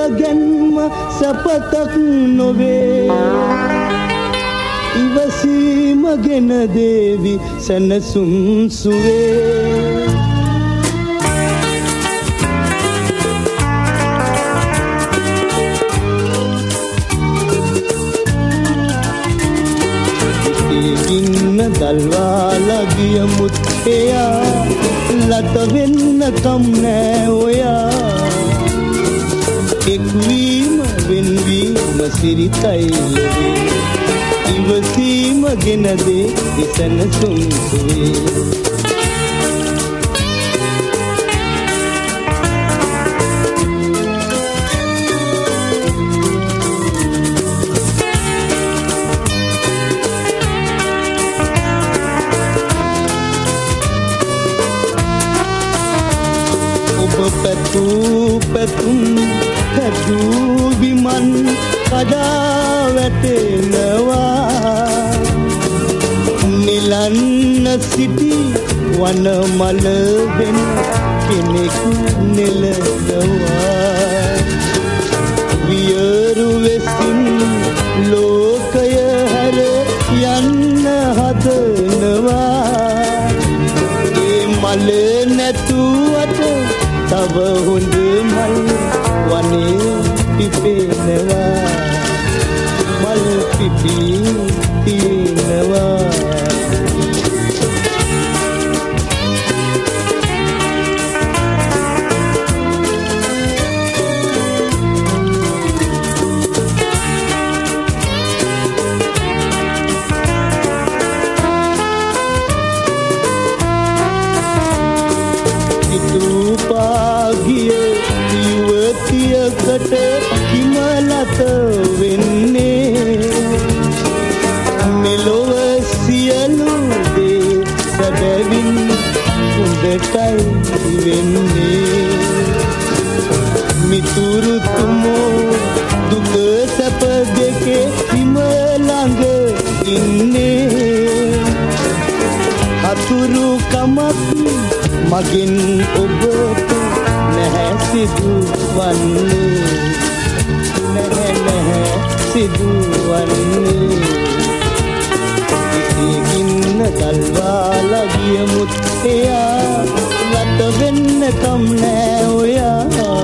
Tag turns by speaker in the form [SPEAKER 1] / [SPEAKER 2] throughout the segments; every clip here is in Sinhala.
[SPEAKER 1] ගැන්ම සපතක් නොවේ ඉවසීම ගෙන දේවි සැනසුම් සුවේ දල්වාලා ගිය මුත්තයා ලත වෙන්න කම් නෑ ඔයා එක්වීම වෙන්වීම සිරිතයි ලොවේ ඉවසීම ගෙන දේ සැනසුම් සුවේ පැතුම් පැදූ විමන් කඩා වැටෙනවා නිලන්න සිටි වන මල වෙන කෙනෙකු නෙලනවා වියරු වෙසින් ලෝකය හැර යන්න හදනවා ඒ මල නැතුවට තව හොඳ මල් වනේ පිපෙනවා මල් පිපී තියෙනවා යුවතියකට හිමලත වෙන්නේ මෙලොව සියලු දේ සැබවින් හොඳටයි වෙන්නේ මිතුරු තුමෝ දුක සැප දෙකේ හිම ළඟ ඉන්නේ හතුරු කමක් මගින් ඔබට නැහැ සිදුවන්නේ නැහැ සිදුවන්නේ ඉතිගින්න දල්වාලා ගිය මුත්තයා ලත වෙන්න කම් නෑ ඔයා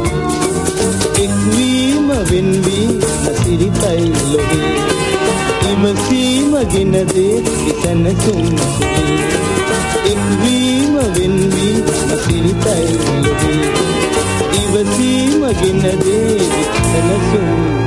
[SPEAKER 1] එක්වීම වෙන්වීම සිරිතයි ලොවේ ඉවසීම ගෙන දේ සැනසුම් සුවේ එක්වීම වෙන්වීම සිරිතයි ලොවේ ඉවසීම ගෙන දේ සැනසුම්